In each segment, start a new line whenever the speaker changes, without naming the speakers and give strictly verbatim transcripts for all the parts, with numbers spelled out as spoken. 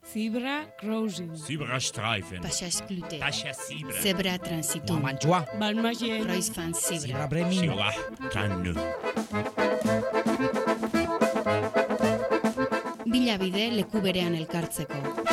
Zebra crossing.
Zebrastreifen.
Passage clouté.
Tascha Zebra.
Zebra transitum.
Mantua.
Balmagien.
Kreuzfahrt Zebra.
Zebra Bremin.
Zebra Tranne.
Bilabide leku berean elkartzeko.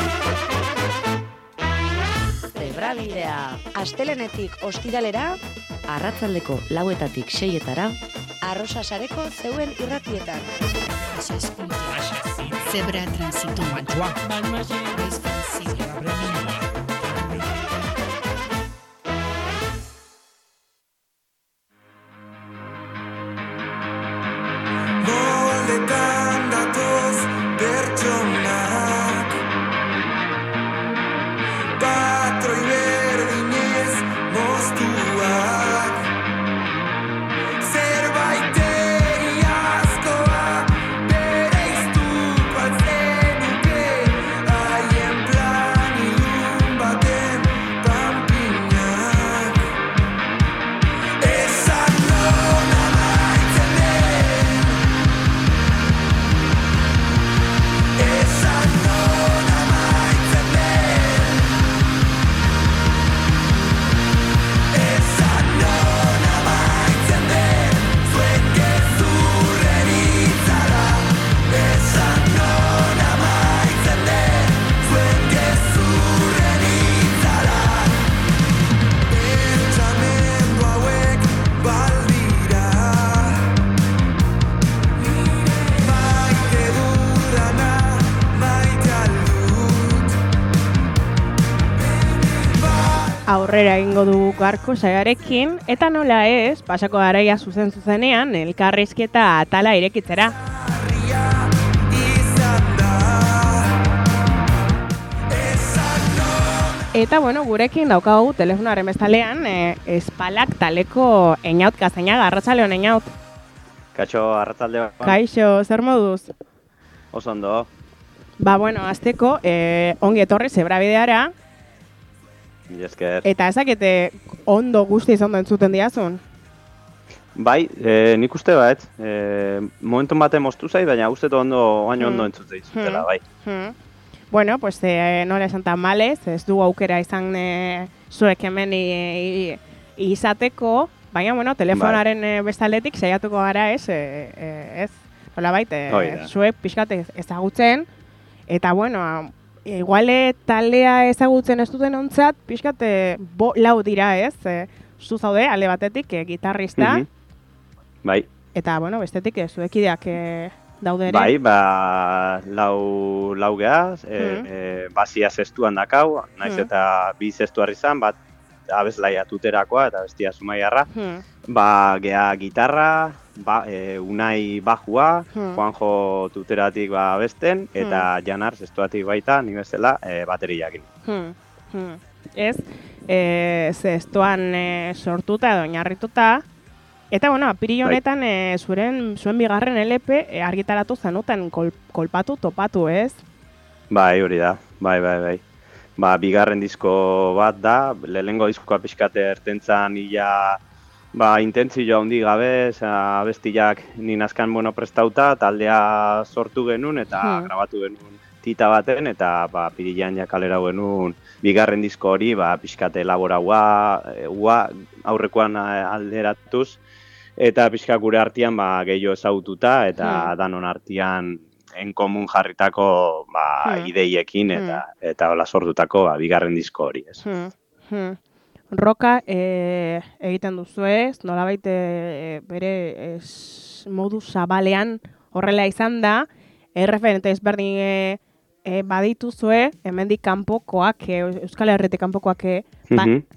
Zebrabidea. Astelenetik ostiralera, arratsaldeko lauetatik seietara, Arrosasareko zeuen irratietan.
Passage clouté.
Tascha Zebra.
Zebra transitum.
Mantua.
Balmagien.
Kreuzfahrt Zebra.
Zebra Bremin.
Moldetan datoz pertsonak patroi berdinez moztuak zerbait egiazkoa bereiztuko altzenuke haien plan ilun baten panpinak esan non amaitzen den esan non amaitzen den esan non amaitzen den zuen gezurren itzala esan non amaitzen den zuen gezurren itzala pentsamendu hauek baldira maite dudana maite aldut
Aurrera egingo dugu gaurko saiarekin, eta nola ez, pasako garaia zuzen zuzenean, elkarrizketa atala irekitzera.
harria izan da esan non
Eta bueno, gurekin daukagu telefonoaren bestalean, e, espalak taleko Eñaut Gaztañaga, arratsaleon Eñaut.
Kaixo, arratzalde bat.
Kaixo, zer moduz?
Oso ondo.
Ba bueno, azteko, e, ongi etorri zebrabideara,
Mila esker.
eta ezakete ondo guztiz ondo entzuten diazun.
Bai, e, nik uste bat, e, momenton baten moztu zait, baina uste dut ondo, baino ondo
Hmm.
entzute izutela,
Hmm.
bai.
Hmm. Bueno, pues eh, nola esan tan malez, ez du aukera izan eh, zuek hemen i- i- izateko, baina, bueno, telefonaren eh, bestaletik saiatuko gara ez, eh, eh, ez, nolabait, eh,
Hoi da.
zuek pixkat ez- ezagutzen, eta, bueno, iguale talea ezagutzen ez duten ontzat, pixkat eh, bo, lau dira ez, eh, zu zaude, alde batetik, eh, gitarrista,
Mhm. Bai,
eta, bueno, bestetik eh, zuekideak eh, daude ere.
bai, ba, lau, lau geaz, e,
Mhm.
e, basia zestuan dakau, naiz
Mhm.
eta bi zestuar izan, bat abeslaia tuterakoa eta bestia sumaiarra.
Hmm.
Ba, gea gitarra, ba, e, Unai bajua,
Hmm.
Juanjo tuteratik ba besten, eta Janar zestuatik baita, ni bezala, e, bateriakin.
Hmm, hmm. Ez, e, zestoan e, sortuta edo oinarrituta, eta, bueno, apiri
Bai.
honetan e, zuren, zuen bigarren L P e, argitaratu zenuten kol, kolpatu topatu, ez?
Bai, hori da, bai, bai, bai. Ba, bigarren disko bat da, lehenengo diskoa pixkate ertentzan ia, ba, intentzio handi gabe, za, abestiak ni nazkan bueno prestauta, taldea sortu genuen eta
Hmm.
grabatu genuen tita baten, eta ba, pirilean ja kalera genuen bigarren disko hori, ba, pixkate elaboraua, e, ua, aurrekoan eh, alderatuz, eta pixka gure artean ba, gehiago ezagututa, eta
Hmm.
danon artean en komun jarritako ba,
Hmm.
ideiekin eta eta hola sortutako ba, bigarren disko hori, ez.
Hmm, hmm. Roka e, egiten duzu ez, nolabait e, bere es, modu zabalean horrela izan da, erreferente ezberdin e, e, badituzue, hemendik kanpokoak, e, Euskal Herritik kanpokoak, e, ba,
Mhm.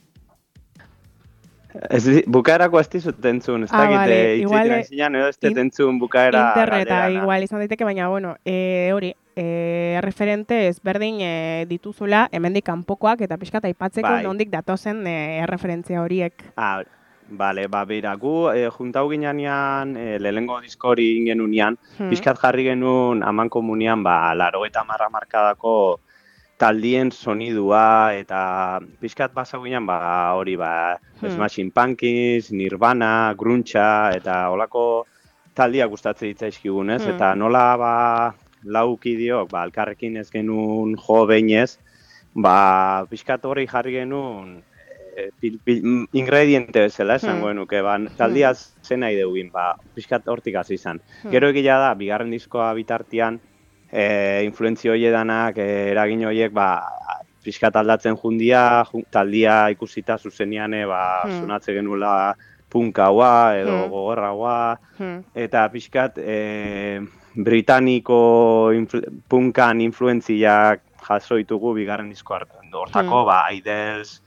Ez, di- bukaerako ez dizut entzun, ez
Ah,
dakit,
vale,
eh,
igual,
hitz
eh,
egiten edo ez dut
in-
entzun bukaera
Interneta
galderana.
igual izan daiteke, baina, bueno, e, hori, e, referente ezberdin e, dituzula, hemendik kanpokoak, eta pixkat aipatzeko
Bai.
nondik datozen e, erreferentzia horiek.
Ah, bale, ba, beira, gu eh, juntau ginean, eh, lehenengo disko hori ingenunean,
Hmm.
pixkat jarri genuen aman komunian, ba, laro eta marra markadako taldien sonidua, eta pixkat basau ginen, ba, hori, ba,
Hmm.
Smashing Pumpkins, Nirvana, Gruncha, eta holako taldiak gustatzen ditzaizkigunez,
Hmm.
eta nola, ba, lau kideok, ba, elkarrekin ez genuen jo behinez, ba, pixkat horri jarri genuen e, pil, pil, ingrediente bezala esango genuke, ba, taldia zen nahi dugin, ba, pixkat hortik hasi izan. Gero egila da, bigarren diskoa bitartean, e, influentzio hoiedanak, e, eragin horiek, ba, pixkat aldatzen jundia, jun, taldia ikusita zuzenean, e, ba,
Hmm.
sonatze genuela punkaua edo
Hmm.
gogorraua,
Hmm.
eta pixkat e, britaniko influ, punkan influentziak jaso ditugu bigarren disko hartan. Hortako,
Hmm.
ba, Idols,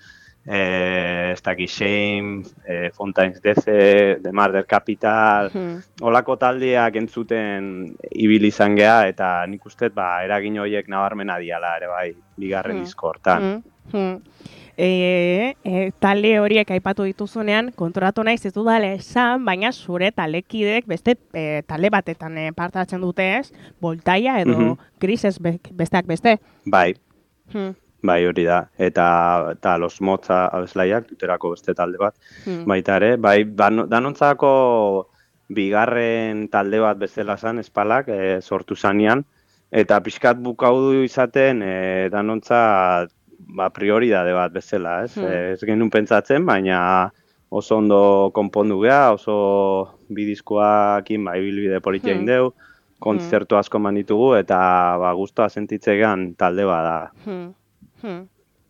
eh, ez dakit Shame, eh, Fontaine's D C, The Murder Capital,
Hmm.
olako taldeak entzuten ibili izan gea, eta nik uste, ba, eragin horiek nabarmena diala ere bai, bigarren
Hmm.
disko hortan.
Hmm. Hmm. E, e, talde horiek aipatu dituzunean, konturatu naiz ez dudala esan, baina zure taldekideek beste e, talde batetan e, parte hartzen dute ez, Voltaia edo
Mhm.
Grises be, besteak beste.
Bai,
Hmm.
bai hori da, eta, eta Los Motza abeslaiak duterako beste talde bat.
Hmm.
Baita ere, bai, dano- danontzako bigarren talde bat bezala zan, espalak, e, sortu zanean, eta pixkat bukaudu izaten e, danontza ba, prioridade bat bezala, ez?
Hmm.
E, ez genuen pentsatzen, baina oso ondo konpondu geha, oso bidizkoakin ba, ibilbide politia
Hmm.
indeu, kontzertu asko eman ditugu, eta ba, guztua sentitzegean talde bada.
Hmm. Hmm.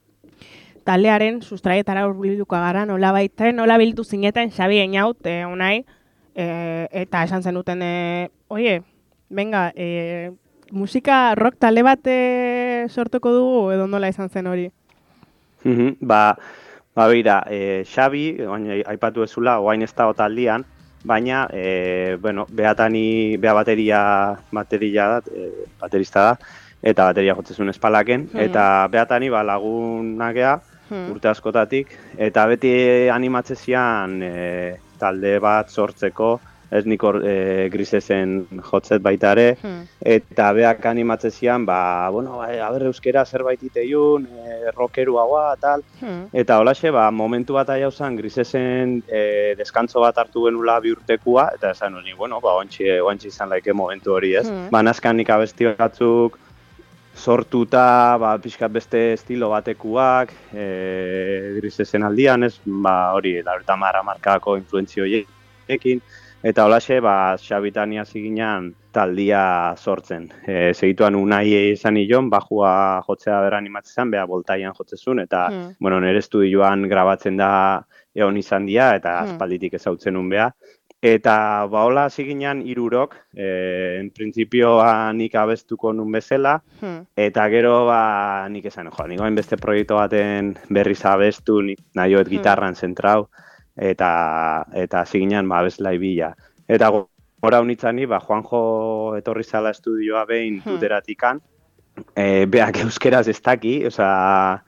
Taldearen sustraietara hurbilduko gara nola baita, nola bildu zineten Xabi Einaut, e, unai, e, eta esan zenuten, e, oie, venga, e, musika rock talde bat e, sortuko dugu, edo nola izan zen hori?
Mhm, Ba, ba beira, e, Xabi, baina aipatu ezula, oain ez dago taldian, baina, e, bueno, behatani, beha bateria, bateria da, e, baterista da, eta bateria jotzezun espalaken,
Hmm.
eta behatani ba, lagunakea,
Hmm.
urte askotatik, eta beti animatze zian e, talde bat sortzeko, ez nik hor e, Grisesen jotzet baita ere,
Hmm.
eta beak animatze zian, ba, bueno, ba, aber euskera zerbait iteiun, e, rockeruagoa, tal,
Hmm.
eta holaxe, ba, momentu bat aia uzan, Grisesen e, deskantzo bat hartu genula bi urtekua, eta esan hori, bueno, ba, oantxe, oantxe izan laike momentu hori, ez?
Hmm.
Ba, nazkanik abesti batzuk sortuta, ba, pixkat beste estilo batekuak, e, Grisesen aldian, ez? Ba, hori, laurogeita hamar hamarkadako influentzio horiekin, eta holaxe, ba, Xabitania ziginan taldia sortzen. E, segituan unai izan nion, bajua jotzea bera animatzen, beha Voltaian jotzezun, eta,
Hmm.
bueno, nire estudioan grabatzen da egon izan dia, eta
Hmm.
aspalditik ezautzen un beha. Eta, ba, hola ziginan hirurok, e, en principioa nik abestuko nun bezala,
Hmm.
eta gero, ba, nik esan, jo, nik oain beste proiektu baten berriz abestu, nik nahioet gitarran zentrau, eta eta ziginan, ba, abeslai bila. Eta go- gora unitzani, ba, Juanjo etorri zala estudioa behin
Hmm.
duteratikan, e, beak euskeraz ez daki, osea,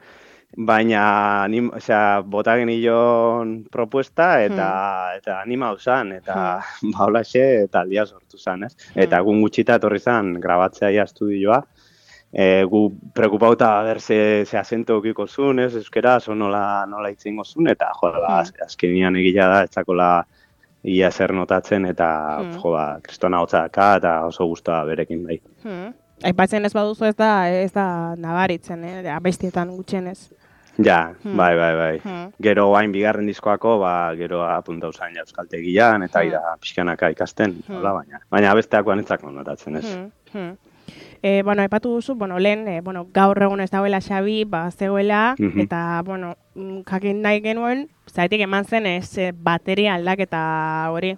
baina anim, osea, bota genion propuesta eta eta anima zan, eta ba holaxe taldia sortu zan, ez? Eta egun gutxita etorri zan grabatzea ja estudioa. E, gu preokupauta ber ze ze acento ukiko zuen, ez? Euskeraz o nola nola hitz eingo zuen, eta jo, ba, az- azkenian egila da etzakola ia zer notatzen, eta
Hmm.
jo, ba, kristona hotza daka, eta oso gustoa berekin bai.
Hmm. Aipatzen ez baduzu ez da, ez da nabaritzen, eh? abestietan gutxienez.
Ja,
Hmm.
bai, bai, bai.
Hmm.
Gero hain bigarren diskoako, ba, gero apuntau zain euskaltegian, eta
Hmm.
ira pixkanaka ikasten,
Hmm.
hola, baina. Baina besteak banetzako notatzen ez.
Hmm. Hmm. E, bueno, aipatu duzu, bueno, lehen, e, bueno, gaur egun ez dagoela Xabi, ba, zegoela,
Mhm.
eta, bueno, mm, jakin nahi genuen, zaitik eman zen ez e, bateria aldaketa hori.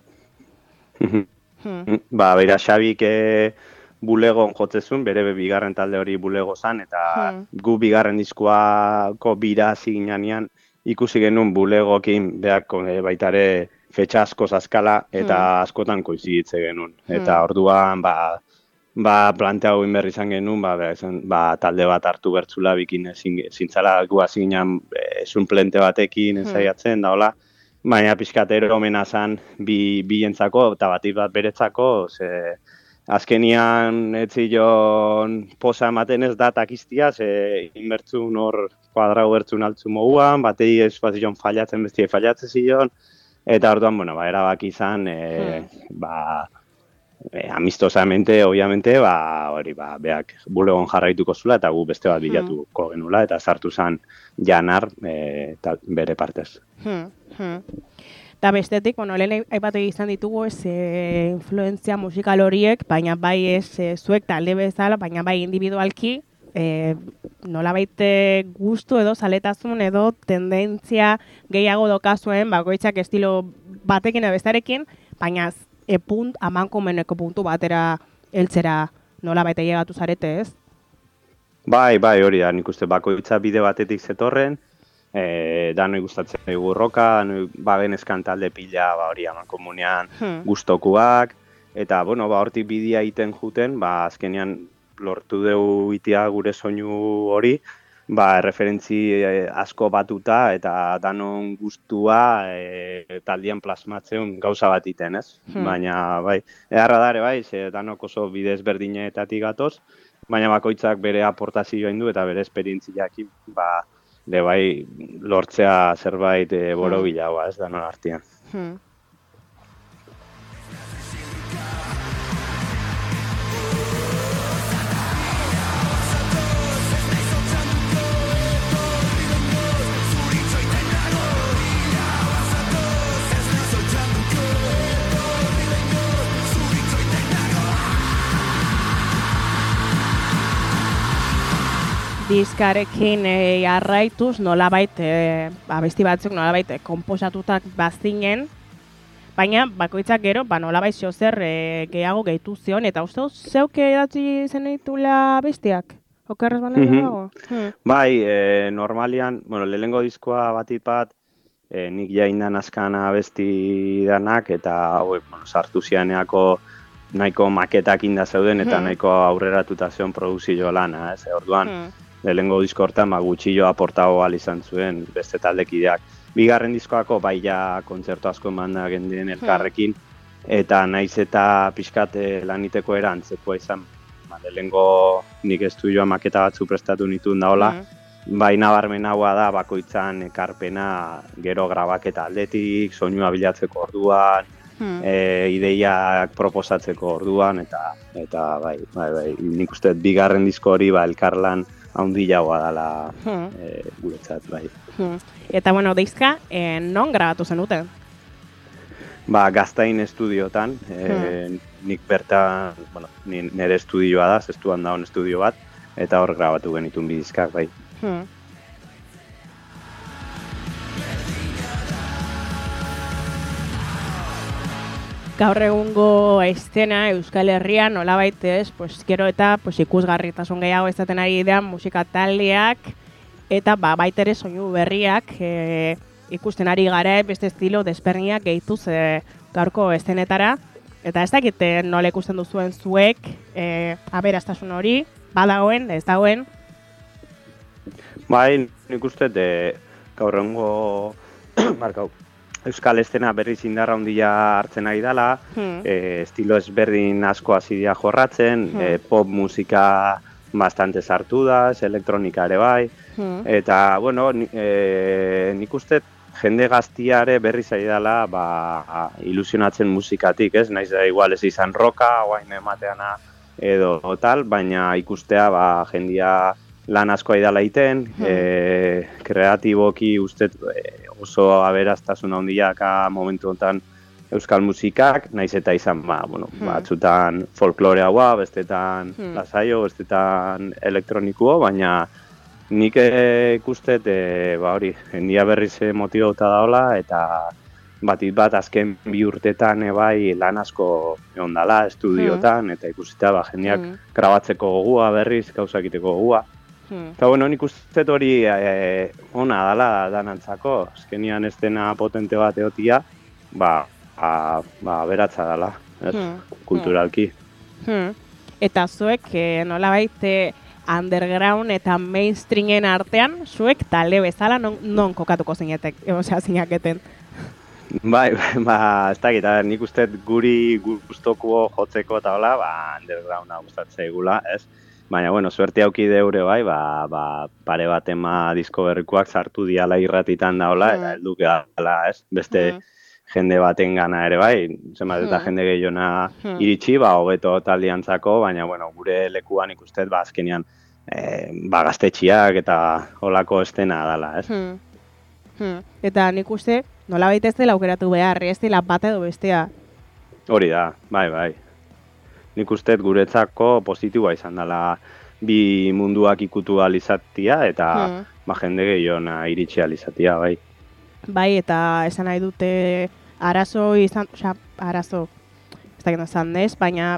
Hmm.
Ba, beira, Xabik eh, bulegon jotzezun, bere be bigarren talde hori bulego zan, eta
Hmm.
gu bigarren diskoako bira ziginean ikusi genuen bulegokin beako e, baitare fetxa asko zaskala, eta askotan koiziditze genuen. Eta orduan, ba, ba planteau inberri izan genuen, ba, ba, esan, ba, talde bat hartu bertzula bikin ezin, zintzala gu haziginan e, sunplente batekin ensaiatzen, da hola. Baina pixkatero omena zan bi, bientzako eta batik bat beretzako, ze azkenian etzilon posa ematen ez datak iztia, ze inbertzun hor kuadrau bertzun altzu moguan, batei ez bazion fallatzen bestie fallatzen zion, eta orduan, bueno, ba, erabaki izan, e, ba, e, amistosamente, obviamente, ba, hori, ba, beak bulegon jarraituko zula, eta gu beste bat bilatuko genula, eta sartu zen Janar e, ta, bere partez.
Hmm, hmm. Eta bestetik, bueno, lehen aipatu izan ditugu ez e, influentzia musikal horiek, baina bai ez e, zuek talde bezala, baina bai individualki, e, nolabait gustu edo zaletasun edo tendentzia gehiago dokazuen, bakoitzak estilo batekin edo bestarekin, baina e punt, amankomeneko puntu batera heltzera nolabait ailegatu zarete, ez?
Bai, bai, hori da, nik uste bakoitza bide batetik zetorren, e, danoi gustatzen dugu roka, danoi bagenezkan talde pila, ba, hori amankomunean
Hmm.
gustokuak, eta, bueno, ba, hortik bidea egiten juten, ba, azkenean lortu dugu itia gure soinu hori, ba, referentzi eh, asko batuta eta danon gustua e, taldean plasmatzen gauza bat iten, ez?
Hmm.
Baina, bai, eharra dare, bai, ze danok oso bide ezberdinetatik gatoz, baina bakoitzak bere aportazioa indu eta bere esperientziakin, ba, de bai, lortzea zerbait e, borobilagoa, ez, danon artean.
Hmm. Diskarekin e, jarraituz nolabait e, abesti batzuk nolabait e, konposatutak bazinen, baina bakoitzak gero ba nolabait zer e, gehiago gehitu zion eta uste dut zeuk idatzi zenitula abestiak. Okerrez bana
Mhm.
dago. Hmm.
Bai, e, normalian, bueno, lehenengo diskoa batit bat, e, nik jaindan askana abesti danak, eta hau, bueno, sartu zianeako nahiko maketak inda zeuden, eta
Hmm.
nahiko aurreratuta zeon produzio lana, ez? Orduan,
Hmm.
lehenengo disko hortan ba, gutxillo aportago ahal izan zuen beste taldekideak. Bigarren diskoako bai ja kontzertu asko emanda gendien elkarrekin, eta naiz eta pixkat eh, laniteko erantzekoa izan. Ba, lehenengo nik estudioa maketa batzu prestatu nituen daola,
Hmm.
bai nabarmenagoa da bakoitzan ekarpena gero grabaketa aldetik, soinua bilatzeko orduan,
Hmm.
e, ideiak proposatzeko orduan, eta eta bai, bai, bai, nik uste dut bigarren disko hori ba, elkarlan handiagoa dela
Hmm.
e, guretzat, bai.
Hmm. Eta bueno, diska e, non grabatu zenuten?
Ba, Gaztain estudiotan, e, nik bertan, bueno, ni- nire estudioa da, zestuan daun estudio bat, eta hor grabatu genitun bi diskak, bai.
Hmm. Gaur egungo eszena Euskal Herrian nolabait ez, pues gero eta pues ikusgarritasun gehiago izaten ari dira musika taldeak eta ba baita ere soinu berriak e, ikusten ari gara beste estilo desberdinak gehituz e, gaurko eszenetara eta ez dakit e, nola ikusten duzuen zuek e, aberastasun hori badagoen, ez dagoen.
Bai, nik uste de gaur egungo markau Euskal estena berriz indarra handia hartzen ari dela,
Hmm.
e, estilo ezberdin asko hasi dira jorratzen,
Hmm.
e, pop musika bastante sartu da, ez elektronika ere bai,
Hmm.
eta, bueno, ni, e, nik uste jende gaztiare berriz ari dela ba, ilusionatzen musikatik, ez? Naiz da igual ez izan roka, guain emateana edo tal, baina ikustea ba, jendia lan asko ari dela iten,
Hmm.
e, kreatiboki uste e, oso aberaztasun handiaka momentu honetan euskal musikak, naiz eta izan, ba, bueno,
Hmm.
batzutan folkloreagoa, bestetan
Hmm.
lasaio, bestetan elektronikuo, baina nik eh, ikustet, e, ba hori, jendia berriz motibauta daola, eta batit bat azken bi urtetan e, bai lan asko egon dala estudiotan, eta ikusita ba, jendeak
Hmm.
grabatzeko gogua berriz, gauza egiteko gogua.
Hmm.
Eta bueno, nik uste hori e, ona dala danantzako, azkenian ez dena potente bat egotia, ba, ba, ba beratza dala, ez,
Hmm.
kulturalki.
Hmm. Eta zuek e, nolabait e, underground eta mainstreamen artean, zuek talde bezala non, non kokatuko zinetek, osea zinaketen.
Bai, ba, ez dakit, a ber, nik uste guri gustokuo jotzeko eta hola, ba, undergrounda gustatzen egula, ez? Baina, bueno, suerte auki deure bai, ba, ba, pare bat ema disko berrikoak sartu diala irratitan da hola, eta
Mm.
heldu gehala, ez? Beste
Mm.
jende baten gana ere bai, zenbat eta
Hmm.
jende gehiona
Hmm.
iritsi, ba, hobeto taldiantzako, baina, bueno, gure lekuan ikustet, ba, azkenean, e, ba, gaztetxiak eta holako estena dala, ez?
Hmm. Hmm. Eta nik uste, nolabait ez dela aukeratu behar, ez dela bat edo bestea.
Hori da, bai, bai. Nik uste guretzako positiboa izan dela bi munduak ikutu alizatia eta
Hmm.
ba, jende gehiona iritsi alizatia, bai.
Bai, eta esan nahi dute arazo izan, osea, arazo, ez dakit esan ez, baina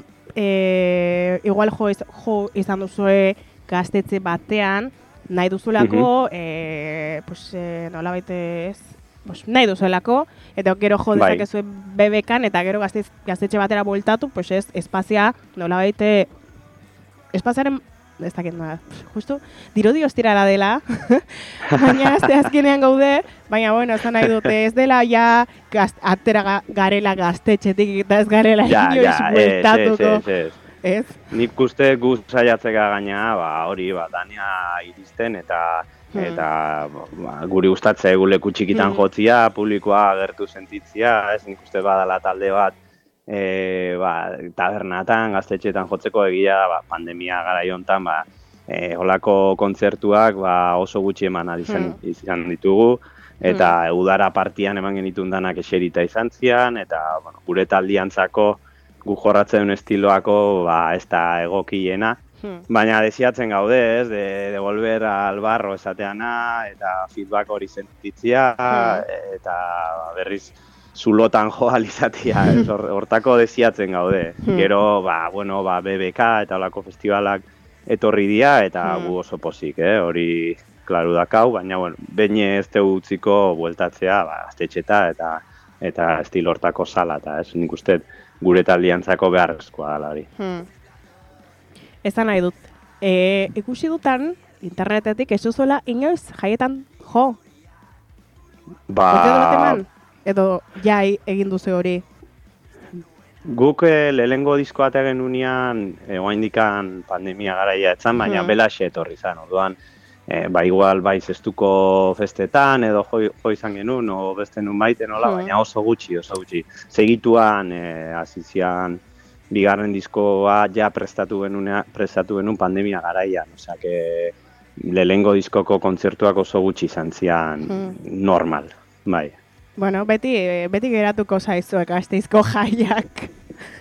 e, igual jo, iz, jo izan duzue gaztetxe batean, nahi duzulako, e, pues, e, nolabait ez, pues, nahi duzuelako, eta gero jo
Bai.
dezakezue bebekan, eta gero gaztetxe, gaztetxe batera bueltatu, pues ez, espazia, nolabait, e, espaziaren, ez dakit nola, justu, dirudi ostirala dela, baina azte azkenean gaude, baina bueno, esan nahi dute, ez dela ja gaz, atera ga, garela gaztetxetik, eta ez garela
Ja,
inoiz
ja, ez,
bueltatuko,
ez, ez, ez.
ez?
Nik uste gu saiatzeka gaina, ba, hori, ba, dania iristen eta
Hmm.
eta ba, guri gustatzea egu leku txikitan
Hmm.
jotzia, publikoa agertu sentitzia, ez nik uste badala talde bat, e, ba, tabernatan, gaztetxetan jotzeko egia, ba, pandemia garai hontan, ba, e, holako kontzertuak ba, oso gutxi eman ahal izan,
Hmm.
izan ditugu, eta udara partian eman genitun danak eserita izan zian, eta bueno, gure taldiantzako gu jorratzen estiloako ba, ez da egokiena,
Hmm.
baina desiatzen gaude, ez, de, de volver al barro esateana, eta feedback hori sentitzia,
Hmm.
eta berriz zulotan jo ahal izatea, ez, hor- hortako desiatzen gaude.
Hmm.
Gero, ba, bueno, ba, B B K eta holako festivalak etorri dira, eta
Hmm.
gu oso pozik, eh, hori klaru dakau, baina, bueno, behin ez teu utziko bueltatzea, ba, gaztetxeta eta eta estilo hortako sala, eta ez, nik uste gure taldiantzako beharrezkoa dela hori.
Hmm. Esan nahi dut, e, ikusi dutan, internetetik ez duzuela inoiz jaietan jo.
Ba,
Kontzertu bat eman? Edo jai egin duzu hori.
guk eh, lehenengo diskoa ate genunean, eh, oraindikan pandemia garaia etzan, baina
Mhm.
belaxe etorri zan, orduan, eh, ba igual bai zestuko festetan, edo jo, jo izan genuen, o beste nun baiten, nola,
Mhm.
baina oso gutxi, oso gutxi. Segituan, eh, hasi zian, bigarren diskoa ja prestatu genuen, prestatu genuen pandemia garaian, osea, que lehenengo diskoko kontzertuak oso gutxi izan zian
Mhm.
normal, bai.
Bueno, beti, eh, beti geratuko zaizuek Gasteizko jaiak.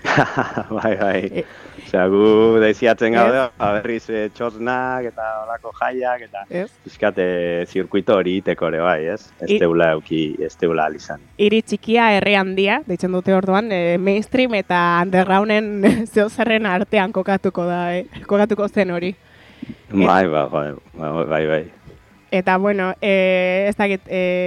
bai, bai.
E-
Osea, gu desiatzen
Ez?
gaude, ba, berriz eh, txosnak eta olako jaiak, eta
Ez?
pixkate zirkuito hori iteko ere bai, ez? Ez
I-
teula euki, ez teula alizan.
Hiri txikia, herri handia, deitzen dute orduan, e, mainstream eta undergrounden zeozerren artean kokatuko da, eh? kokatuko zen hori.
Bai, bai, bai, bai, bai, bai.
Eta, bueno, e, ez dakit,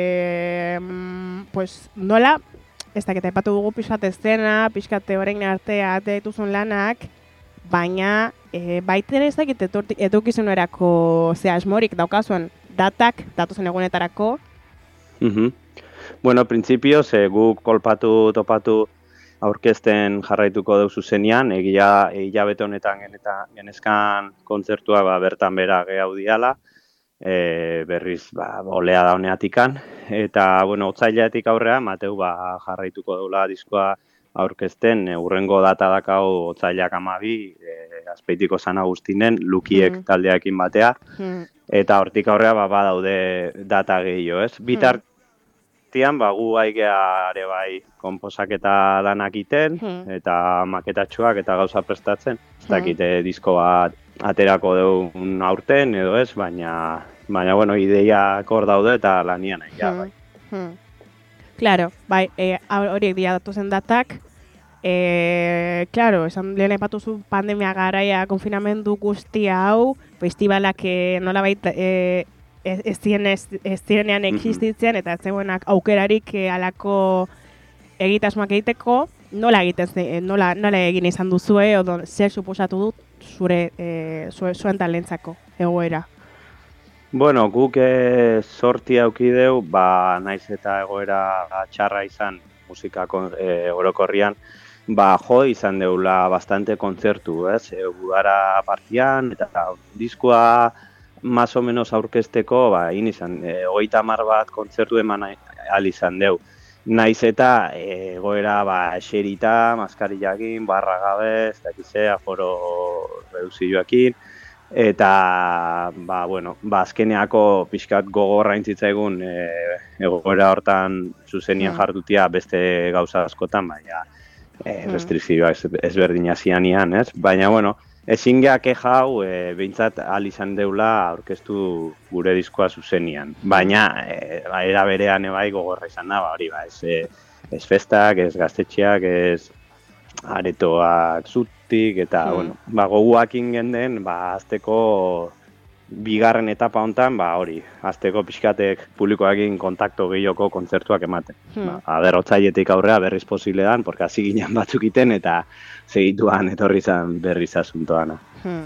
e, mm, pues, nola, ez dakit, aipatu dugu pixkat eszena, pixkat orain arte ate dituzun lanak, baina e, baiten ez dakit etorti- edukizunerako ze asmorik daukazuen datak, datozen egunetarako.
Mhm. Bueno, printzipioz, eh, guk kolpatu, topatu aurkezten jarraituko deu zuzenean, egia hilabete honetan geneta, genezkan kontzertua ba, bertan bera gehau diala, e, berriz ba, olea da honeatikan, eta bueno, otsailetik aurrea, Mateu ba, jarraituko deula diskoa aurkezten, e, urrengo data dakau otsailak amabi, e, Azpeitiko San Agustinen, Lukiek
Mhm.
taldeakin batea,
Hmm.
eta hortik aurrea ba, badaude data gehiago, ez? Bitartian, ba, gu aigea ere bai konposaketa lanak iten,
Hmm.
eta maketatxoak eta gauza prestatzen. Ez
Hmm.
dakite disko bat aterako deun aurten edo ez, baina, baina bueno, ideiak hor daude eta lanian aia, bai.
Hmm. Claro, bai, e, horiek dira datozen datak. E, claro, esan lehen aipatuzu pandemia garaia, konfinamendu guzti hau, festivalak e, nolabait e, ez, ez, ziren, ez, ez zirenean
Mhm.
existitzen, eta ez zegoenak aukerarik e, alako egitasmoak egiteko, nola egiten ze- nola, nola egin izan duzue, edo zer suposatu dut zure e, zue, zuen talentzako egoera.
Bueno, guk eh, sorti aukideu, ba, naiz eta egoera txarra izan musikako eh, orokorrian, ba, jo izan deula bastante kontzertu, ez? E, udara partian, eta diskoa más o menos aurkezteko, ba, egin izan, e, hogeita hamar bat kontzertu eman ahal izan deu. naiz eta e, egoera ba, eserita, maskarillakin, barra gabe, ez dakize, aforo reduzioakin, eta ba, bueno, ba, azkeneako pixkat gogorra intzitzaigun e, egoera hortan zuzenian jardutia beste gauza askotan, baina e, restrikzioak ezberdina zianian, ez? Baina, bueno, ezin geha keja hau e, behintzat ahal izan deula aurkeztu gure diskoa zuzenian. Baina, e, ba, era berean ebai gogorra izan da, ba, hori ba, ez, e, ez festak, ez gaztetxeak, ez aretoak zutik, eta,
Hmm.
bueno, ba, goguakin genden, ba, azteko bigarren etapa hontan, ba, hori, azteko pixkatek publikoakin kontakto gehioko kontzertuak ematen.
Hmm.
Ba, aber, otsailetik aurrea berriz posible dan, porque hasi ginen batzuk iten, eta segituan etorri zan berriz asuntoana.
Hmm.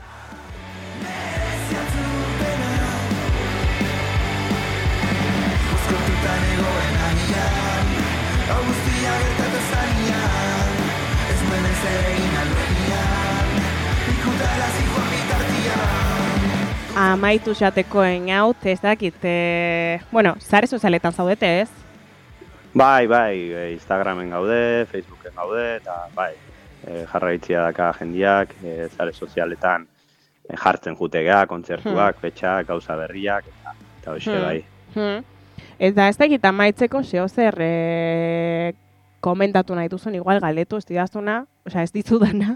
Uzkortutan egoen agian, hau guztia gertatu zanian, ez nuen ez egin albenian, ikutara zijoan bitartian.
Amaitu xatekoen haut, ez dakit, e, bueno, sare sozialetan zaudete, ez?
Bai, bai, e, Instagramen gaude, Facebooken gaude, eta bai, e, jarraitzia daka jendiak, e, zare sozialetan e, jartzen jutegea, kontzertuak, fetxak, gauza berriak, eta, eta hoxe
Hmm.
bai.
Hmm. Eta ez dakit amaitzeko zeo zer e, komentatu nahi duzun, igual galdetu ez didazuna, osea ez dizudana.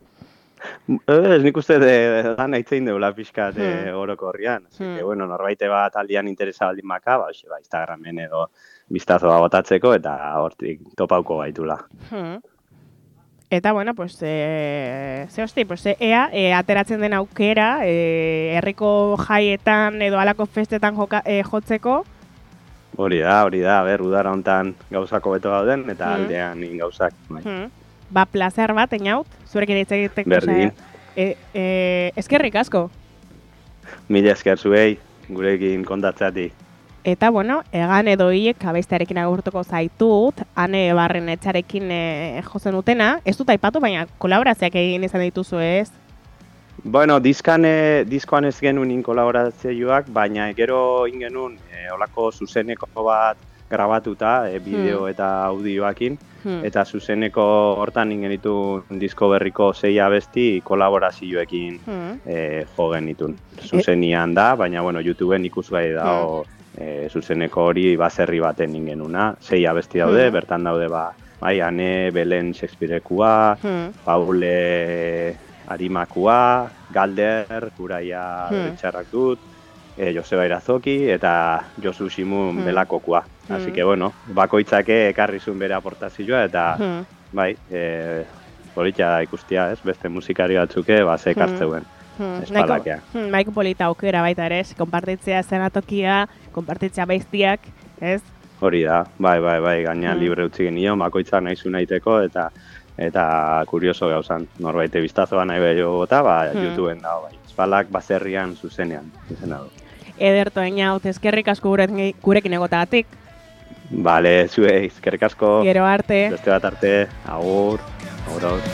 Ez, nik uste de, dan aitzein deula pixkat e,
Hmm.
orokorrian. Así
Hmm.
que, bueno, norbaite bat aldian interesa baldin baka, ba, hoxe, ba, Instagramen edo biztazoa botatzeko, eta hortik topauko gaitula.
Hmm. Eta, bueno, pues, e, ze hosti, pues, e, ea, e, ateratzen den aukera, e, herriko jaietan edo halako festetan joka, e, jotzeko,
Hori da, hori da, ber, udara hontan gauzako beto gauden, eta
Hmm.
aldean in gauzak. Bai.
hmm. ba, plazer bat, einaut, zurekin hitz egiteko.
Berdin.
osea, E, e, eskerrik asko.
Mila esker zuei, gurekin kontatzeatik.
Eta, bueno, egan edo hiek abeistarekin agurtuko zaitut, Ane Barren etxarekin e, jozen utena. Ez dut aipatu, baina kolaborazioak egin izan dituzu ez?
Bueno, diskan, e, diskoan ez genuen in kolaborazioak, baina gero ingenuen e, olako zuzeneko bat grabatuta, e, bideo eta audioakin,
Hmm.
eta zuzeneko hortan ingenitu disko berriko sei abesti kolaborazioekin
Hmm.
e, jo genitun. Zuzenian da, baina bueno, YouTubeen ikusgai dago e, zuzeneko hori baserri baten ingenuna. Sei abesti daude,
Hmm.
bertan daude ba, bai, Ane, Belen Shakespearekua,
Hmm.
Paule Arimakua, Galder, Uraia
Hmm.
Betxarrak dut, e, Joseba Irazoki eta Josu Simun
Hmm.
Belakokua. Así
Hmm.
que bueno, bakoitzake ekarri zuen bere aportazioa eta
Hmm.
bai, e, polita da ikustia, ez? Beste musikari batzuke ba ze ekartzeuen.
Hmm.
Espalakea.
Nahiko- hmm, Nahiko polita aukera baita ere, ez? Konpartitzea eszenatokia, konpartitzea bestiak, ez?
Hori da, bai, bai, bai, gaina
Hmm.
libre utzi genion, bakoitza nahi zu nahiteko eta eta kurioso gauzan. Norbaite biztazoa nahi behio bota, ba,
Hmm.
YouTubeen dago, bai. Espalak baserrian zuzenean, izena du.
Ederto einaut, eskerrik asko gurekin, gurekin egotagatik.
Bale, zuei, eskerrik asko.
Gero arte.
Beste bat arte, agur, agur, agur.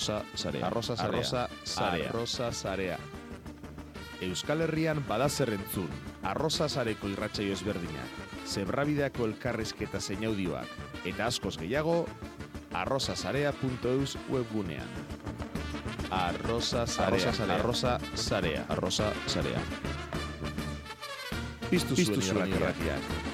Arrosa Sarea. Arrosa Sarea. Arrosa Sarea. Arrosa Sarea. Euskal Herrian badazer entzun. Arrosa Sareko irratsaio ezberdinak, Zebrabideako elkarrizketa zein audioak, eta askoz gehiago, arrosasarea punto eus webgunean. Arrosa Sarea. Arrosa Sarea. Arrosa Sarea. Piztu zuen irratiak.